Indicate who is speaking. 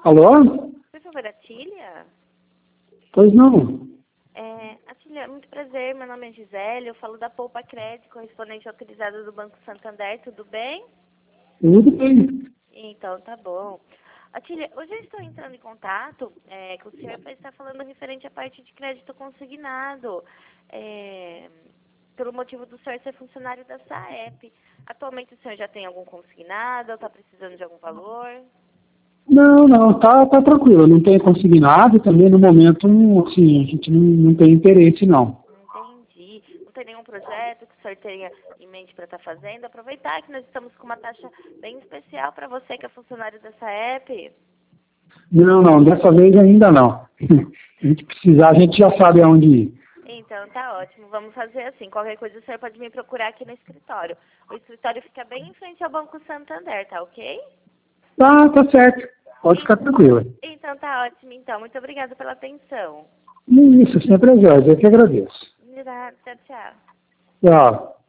Speaker 1: Alô?
Speaker 2: Por favor, Atília?
Speaker 1: Pois não.
Speaker 2: Atília, muito prazer, meu nome é Gisele, eu falo da Poupa Crédito, correspondente autorizada do Banco Santander, tudo bem?
Speaker 1: Tudo bem.
Speaker 2: Então, tá bom. Atília, hoje eu estou entrando em contato com o senhor para estar falando referente à parte de crédito consignado, pelo motivo do senhor ser funcionário da SAEP. Atualmente o senhor já tem algum consignado ou está precisando de algum valor?
Speaker 1: Não, tá tranquilo. Não tem consignado também no momento, assim, a gente não tem interesse, não.
Speaker 2: Entendi. Não tem nenhum projeto que o senhor tenha em mente para estar fazendo? Aproveitar que nós estamos com uma taxa bem especial para você que é funcionário dessa app.
Speaker 1: Não, dessa vez ainda não. Se a gente precisar, a gente já sabe aonde ir.
Speaker 2: Então, tá ótimo. Vamos fazer assim. Qualquer coisa o senhor pode me procurar aqui no escritório. O escritório fica bem em frente ao Banco Santander, tá ok?
Speaker 1: Tá certo. Pode ficar tranquila.
Speaker 2: Então, tá ótimo. Então, muito obrigada pela atenção.
Speaker 1: Isso, sempre é Jorge. Eu que agradeço.
Speaker 2: De nada. Tchau, tchau.
Speaker 1: Tchau.